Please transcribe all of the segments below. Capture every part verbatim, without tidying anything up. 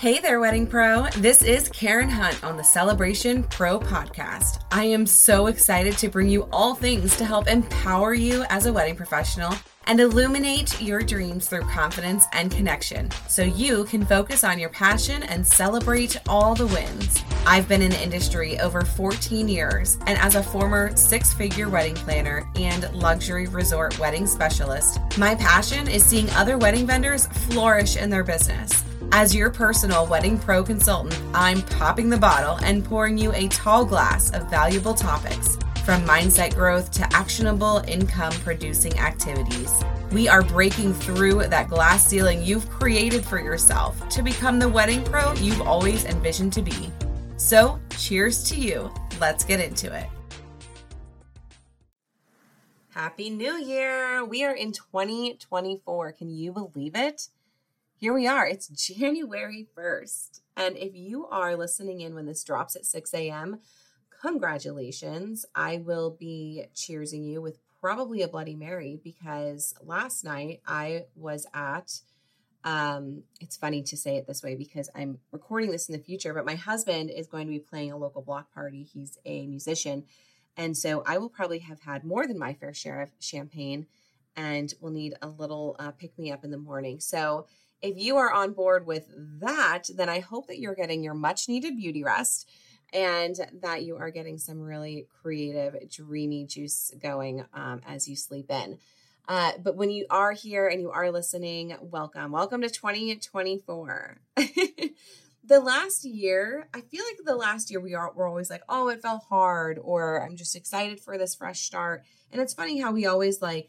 Hey there, Wedding Pro. This is Karen Hunt on the Celebration Pro Podcast. I am so excited to bring you all things to help empower you as a wedding professional and illuminate your dreams through confidence and connection so you can focus on your passion and celebrate all the wins. I've been in the industry over fourteen years, and as a former six-figure wedding planner and luxury resort wedding specialist, my passion is seeing other wedding vendors flourish in their business. As your personal wedding pro consultant, I'm popping the bottle and pouring you a tall glass of valuable topics, from mindset growth to actionable income-producing activities. We are breaking through that glass ceiling you've created for yourself to become the wedding pro you've always envisioned to be. So, cheers to you. Let's get into it. Happy New Year! We are in twenty twenty-four. Can you believe it? Here we are. It's January first. And if you are listening in when this drops at six a.m., congratulations. I will be cheersing you with probably a Bloody Mary because last night I was at, um, it's funny to say it this way because I'm recording this in the future, but my husband is going to be playing a local block party. He's a musician. And so I will probably have had more than my fair share of champagne and will need a little uh, pick-me-up in the morning. So if you are on board with that, then I hope that you're getting your much needed beauty rest and that you are getting some really creative, dreamy juice going um, as you sleep in. Uh, but when you are here and you are listening, welcome. Welcome to twenty twenty-four. The last year, I feel like the last year we are, we're always like, oh, it felt hard, or I'm just excited for this fresh start. And it's funny how we always like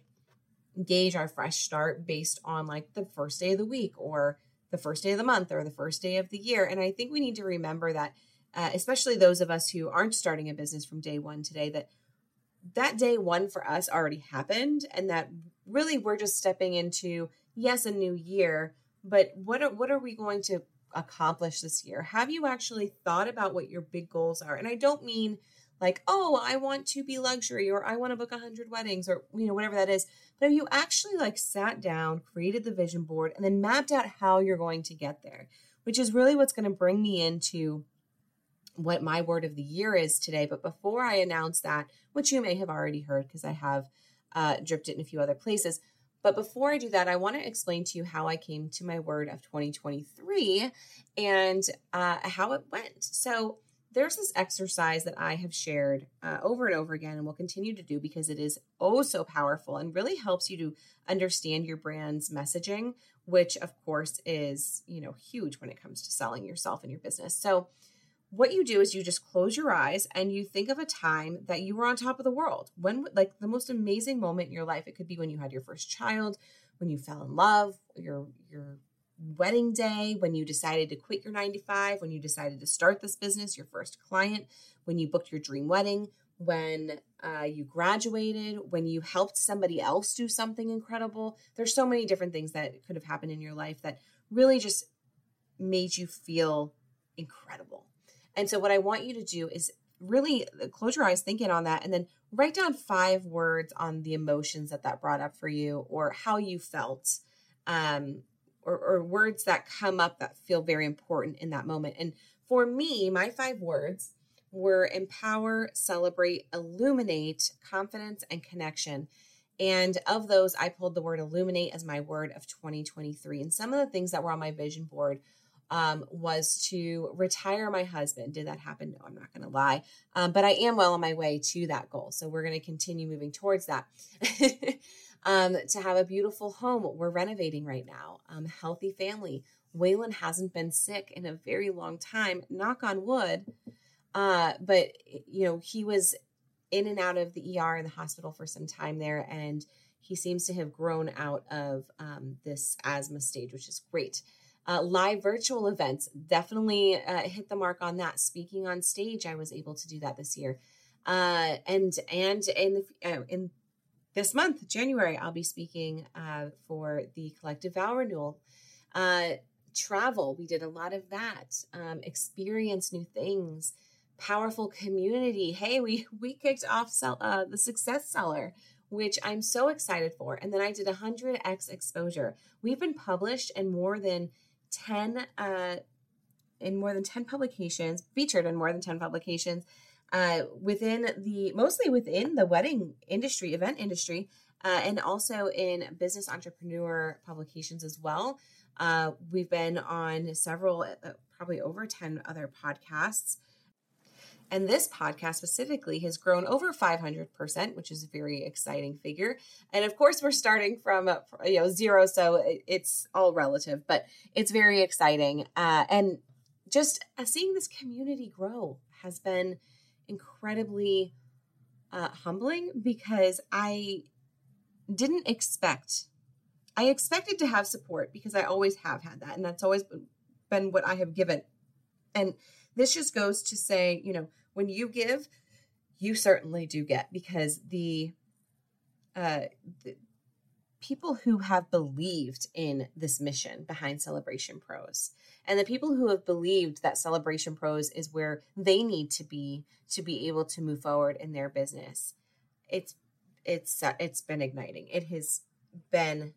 gauge our fresh start based on like the first day of the week or the first day of the month or the first day of the year. And I think we need to remember that, uh, especially those of us who aren't starting a business from day one today, that that day one for us already happened. And that really we're just stepping into, yes, a new year, but what are, what are we going to accomplish this year? Have you actually thought about what your big goals are? And I don't mean like, oh, I want to be luxury, or I want to book a hundred weddings, or, you know, whatever that is. But if you actually like sat down, created the vision board, and then mapped out how you're going to get there, which is really what's going to bring me into what my word of the year is today. But before I announce that, which you may have already heard because I have uh, dripped it in a few other places. But before I do that, I want to explain to you how I came to my word of twenty twenty-three and uh, how it went. So there's this exercise that I have shared uh, over and over again and will continue to do because it is oh so powerful and really helps you to understand your brand's messaging, which of course is, you know, huge when it comes to selling yourself and your business. So what you do is you just close your eyes and you think of a time that you were on top of the world. When, like the most amazing moment in your life. It could be when you had your first child, when you fell in love, your, your wedding day, when you decided to quit your nine to five, when you decided to start this business, your first client, when you booked your dream wedding, when uh, you graduated, when you helped somebody else do something incredible. There's so many different things that could have happened in your life that really just made you feel incredible. And so what I want you to do is really close your eyes, think in on that, and then write down five words on the emotions that that brought up for you or how you felt, um, or, or words that come up that feel very important in that moment. And for me, my five words were empower, celebrate, illuminate, confidence, and connection. And of those, I pulled the word illuminate as my word of twenty twenty-three. And some of the things that were on my vision board um, was to retire my husband. Did that happen? No, I'm not going to lie. Um, but I am well on my way to that goal. So we're going to continue moving towards that. um, to have a beautiful home. We're renovating right now. Um, healthy family. Waylon hasn't been sick in a very long time. Knock on wood. Uh, but, you know, he was in and out of the E R in the hospital for some time there. And he seems to have grown out of um, this asthma stage, which is great. Uh, live virtual events, definitely uh, hit the mark on that. Speaking on stage, I was able to do that this year. Uh, and and in, the, uh, in this month, January, I'll be speaking uh, for the Collective Vow Renewal. Uh, travel, we did a lot of that. Um, experience new things. Powerful community. Hey, we we kicked off sell, uh, the Success Seller, which I'm so excited for. And then I did one hundred x exposure. We've been published in more than ten uh, in more than ten publications, featured in more than ten publications, uh, within the, mostly within the wedding industry, event industry, uh, and also in business entrepreneur publications as well. Uh, we've been on several, uh, probably over ten other podcasts. And this podcast specifically has grown over five hundred percent, which is a very exciting figure. And of course, we're starting from uh, you know zero, so it's all relative, but it's very exciting. Uh, and just uh, seeing this community grow has been incredibly uh, humbling, because I didn't expect, I expected to have support, because I always have had that. And that's always been what I have given. And this just goes to say, you know, when you give, you certainly do get, because the, uh, the people who have believed in this mission behind Celebration Pros, and the people who have believed that Celebration Pros is where they need to be to be able to move forward in their business, it's it's it's been igniting. It has been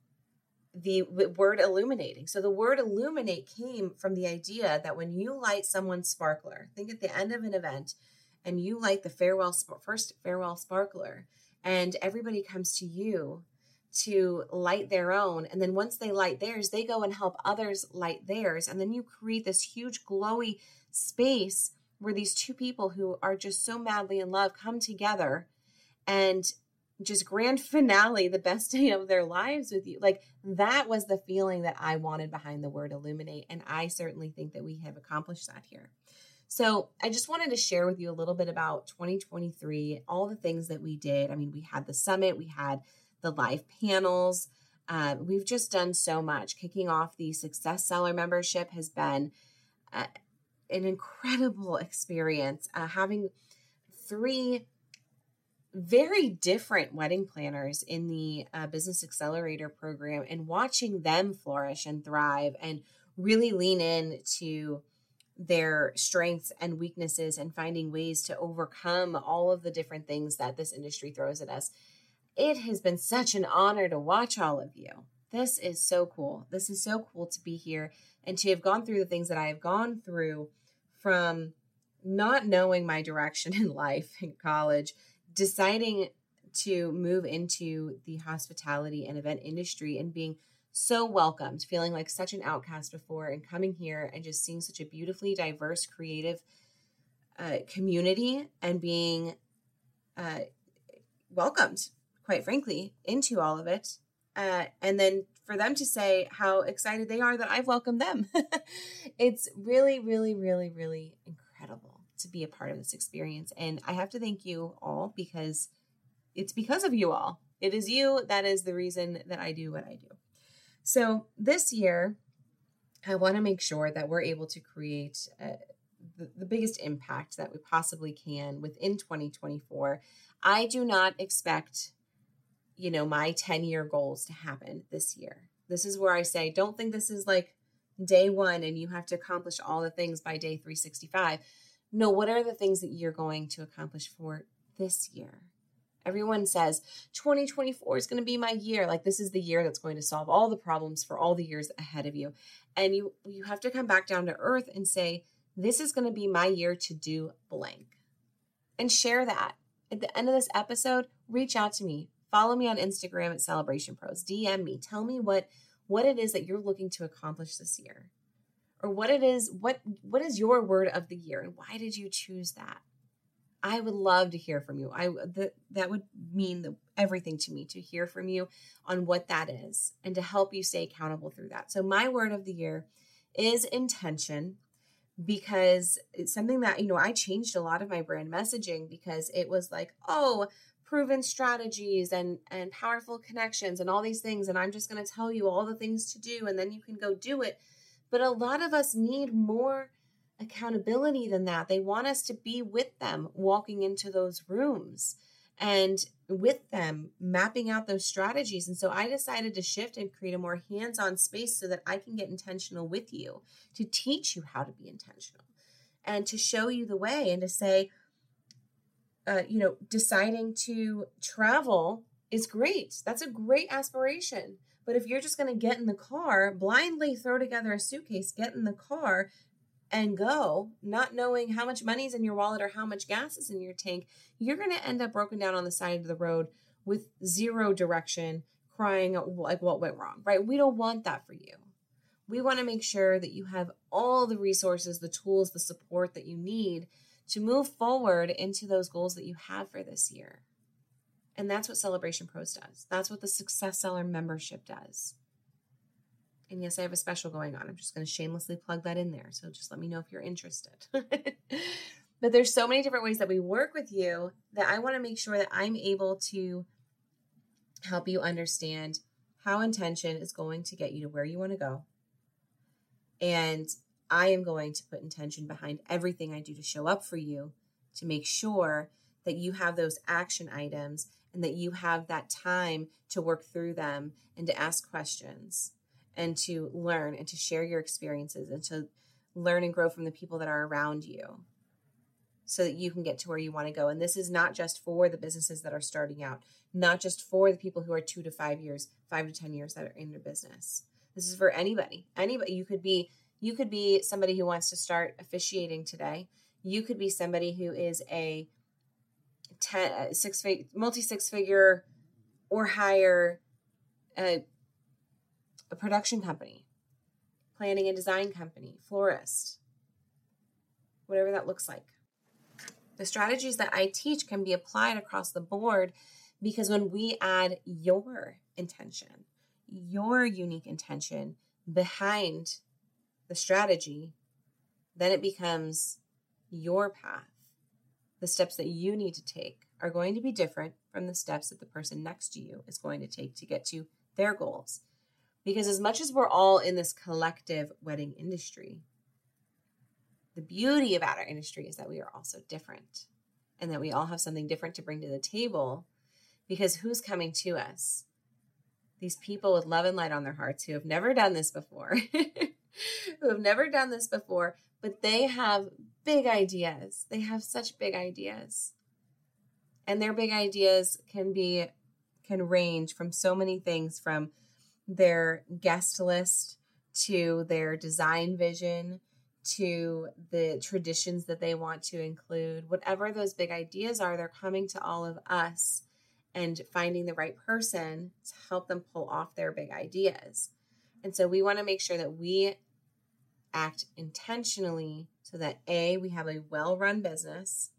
the word illuminating. So the word illuminate came from the idea that when you light someone's sparkler, think at the end of an event, and you light the farewell first farewell sparkler, and everybody comes to you to light their own. And then once they light theirs, they go and help others light theirs. And then you create this huge glowy space where these two people who are just so madly in love come together and just grand finale the best day of their lives with you. Like, that was the feeling that I wanted behind the word illuminate. And I certainly think that we have accomplished that here. So I just wanted to share with you a little bit about twenty twenty-three, all the things that we did. I mean, we had the summit, we had the live panels. Uh, we've just done so much. Kicking off the Success Seller membership has been uh, an incredible experience. Uh, having three very different wedding planners in the uh, Business Accelerator program, and watching them flourish and thrive and really lean in to their strengths and weaknesses and finding ways to overcome all of the different things that this industry throws at us. It has been such an honor to watch all of you. This is so cool. This is so cool to be here and to have gone through the things that I have gone through, from not knowing my direction in life in college, deciding to move into the hospitality and event industry and being so welcomed, feeling like such an outcast before, and coming here and just seeing such a beautifully diverse, creative uh, community, and being uh, welcomed, quite frankly, into all of it. Uh, and then for them to say how excited they are that I've welcomed them. It's really, really, really, really incredible to be a part of this experience. And I have to thank you all, because it's because of you all. It is you that is the reason that I do what I do. So this year, I want to make sure that we're able to create uh, the, the biggest impact that we possibly can within twenty twenty-four. I do not expect, you know, my ten-year goals to happen this year. This is where I say, don't think this is like day one and you have to accomplish all the things by day three sixty-five. No, what are the things that you're going to accomplish for this year? Everyone says twenty twenty-four is going to be my year. Like, this is the year that's going to solve all the problems for all the years ahead of you. And you, you have to come back down to earth and say, this is going to be my year to do blank. And share that. At the end of this episode, reach out to me. Follow me on Instagram at Celebration Pros. D M me. Tell me what, what it is that you're looking to accomplish this year. Or what it is, what, what is your word of the year? And why did you choose that? I would love to hear from you. I the, that would mean the, everything to me, to hear from you on what that is and to help you stay accountable through that. So my word of the year is intention, because it's something that, you know, I changed a lot of my brand messaging, because it was like, oh, proven strategies and, and powerful connections and all these things. And I'm just going to tell you all the things to do, and then you can go do it. But a lot of us need more accountability than that. They want us to be with them, walking into those rooms and with them, mapping out those strategies. And so I decided to shift and create a more hands-on space so that I can get intentional with you, to teach you how to be intentional and to show you the way, and to say, uh, you know, deciding to travel is great. That's a great aspiration. But if you're just going to get in the car, blindly throw together a suitcase, get in the car, and go, not knowing how much money is in your wallet or how much gas is in your tank, you're going to end up broken down on the side of the road with zero direction, crying like what went wrong, right? We don't want that for you. We want to make sure that you have all the resources, the tools, the support that you need to move forward into those goals that you have for this year. And that's what Celebration Pros does. That's what the Success Seller membership does. And yes, I have a special going on. I'm just going to shamelessly plug that in there. So just let me know if you're interested. But there's so many different ways that we work with you that I want to make sure that I'm able to help you understand how intention is going to get you to where you want to go. And I am going to put intention behind everything I do to show up for you, to make sure that you have those action items and that you have that time to work through them and to ask questions and to learn and to share your experiences and to learn and grow from the people that are around you so that you can get to where you want to go. And this is not just for the businesses that are starting out, not just for the people who are two to five years, five to ten years that are in your business. This is for anybody. Anybody. You could be, you could be somebody who wants to start officiating today. You could be somebody who is a ten, six figure, multi six figure or higher, uh, a production company, planning and design company, florist, whatever that looks like. The strategies that I teach can be applied across the board because when we add your intention, your unique intention behind the strategy, then it becomes your path. The steps that you need to take are going to be different from the steps that the person next to you is going to take to get to their goals. Because as much as we're all in this collective wedding industry, the beauty about our industry is that we are also different and that we all have something different to bring to the table, because who's coming to us? These people with love and light on their hearts who have never done this before, who have never done this before, but they have big ideas. They have such big ideas. And their big ideas can be, can range from so many things, from their guest list to their design vision to the traditions that they want to include. Whatever those big ideas are, they're coming to all of us and finding the right person to help them pull off their big ideas. And so we want to make sure that we act intentionally so that A, we have a well-run business,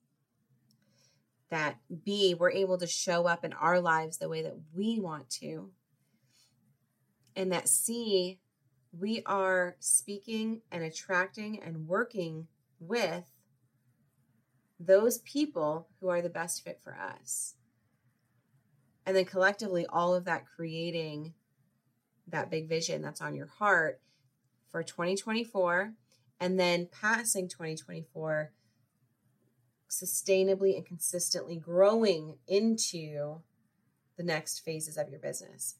that B, we're able to show up in our lives the way that we want to, and that C, we are speaking and attracting and working with those people who are the best fit for us. And then collectively, all of that creating that big vision that's on your heart for twenty twenty-four, and then passing twenty twenty-four, sustainably and consistently growing into the next phases of your business.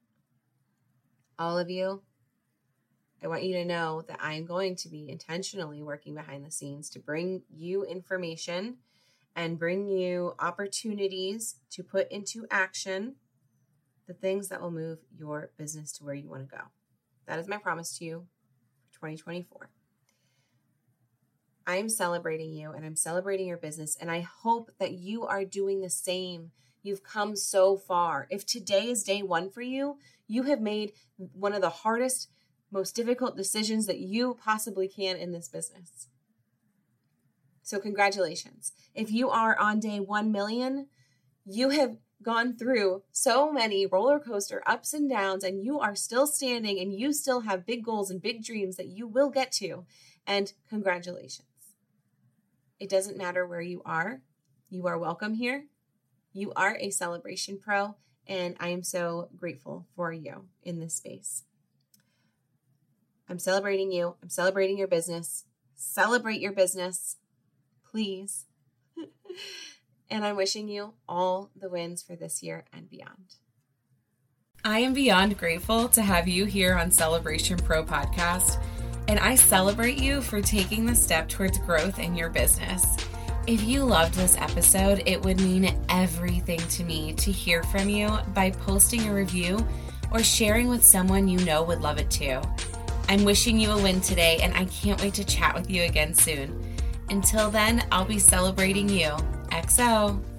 All of you, I want you to know that I'm going to be intentionally working behind the scenes to bring you information and bring you opportunities to put into action the things that will move your business to where you want to go. That is my promise to you for twenty twenty-four. I am celebrating you and I'm celebrating your business, and I hope that you are doing the same. You've come so far. If today is day one for you, you have made one of the hardest, most difficult decisions that you possibly can in this business. So congratulations. If you are on day one million, you have gone through so many roller coaster ups and downs, and you are still standing, and you still have big goals and big dreams that you will get to. And congratulations. It doesn't matter where you are. You are welcome here. You are a Celebration Pro, and I am so grateful for you in this space. I'm celebrating you. I'm celebrating your business. Celebrate your business, please. And I'm wishing you all the wins for this year and beyond. I am beyond grateful to have you here on Celebration Pro Podcast, and I celebrate you for taking the step towards growth in your business. If you loved this episode, it would mean everything to me to hear from you by posting a review or sharing with someone you know would love it too. I'm wishing you a win today, and I can't wait to chat with you again soon. Until then, I'll be celebrating you. X O.